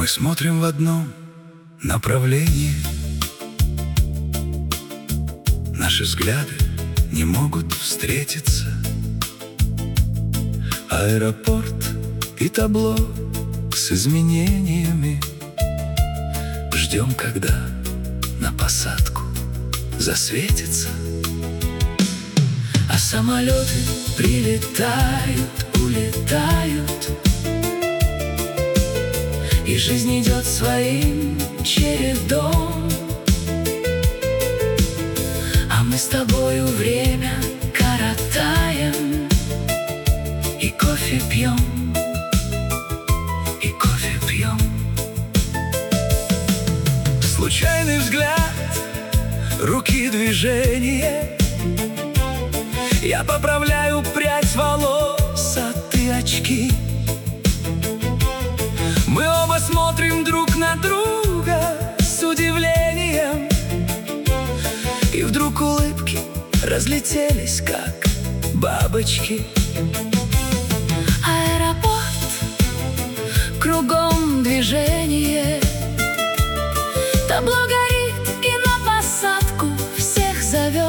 Мы смотрим в одном направлении. Наши взгляды не могут встретиться. Аэропорт и табло с изменениями. Ждем, когда на посадку засветится. А самолеты прилетают, улетают, и жизнь идет своим чередом. А мы с тобою время коротаем, и кофе пьем, и кофе пьем. Случайный взгляд, руки движение. Я поправляю прядь волос, а ты очки. Мы оба смотрим друг на друга с удивлением, и вдруг улыбки разлетелись, как бабочки. Аэропорт, кругом движение. Табло горит и на посадку всех зовет.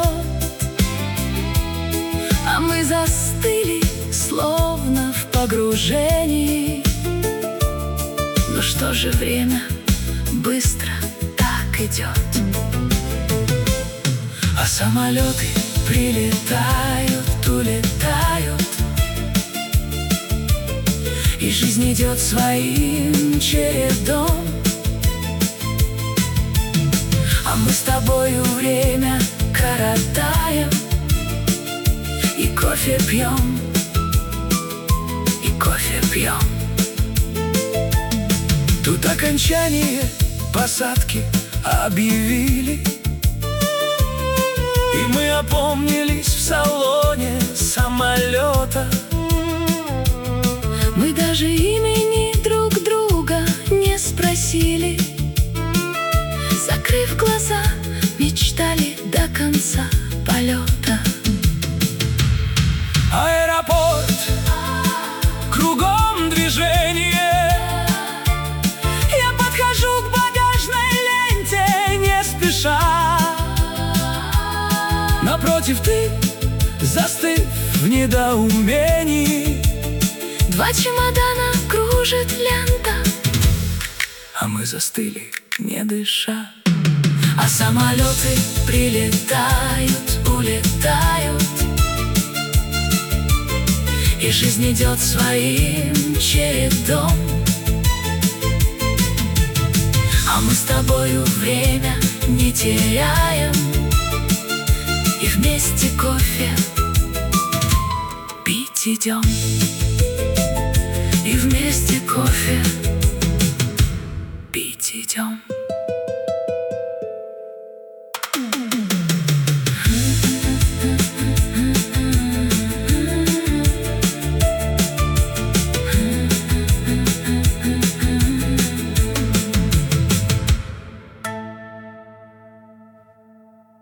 А мы застыли, словно в погружении. Ну что же, время быстро так идет. А самолеты прилетают, улетают, и жизнь идет своим чередом. а мы с тобою время коротаем, и кофе пьем, и кофе пьем. Тут окончание посадки объявили, и мы опомнились в салоне самолета. Мы даже имени друг друга не спросили, закрыв глаза, мечтали до конца полета. Аэропорт, кругом движение. Я подхожу к багажной ленте не спеша. Напротив ты, застыв в недоумении. Два чемодана кружит лента, а мы застыли, не дыша. а самолеты прилетают, улетают, и жизнь идет своим чередом. А мы с тобою время не теряем, и вместе кофе пить идем. И вместе кофе пить идем.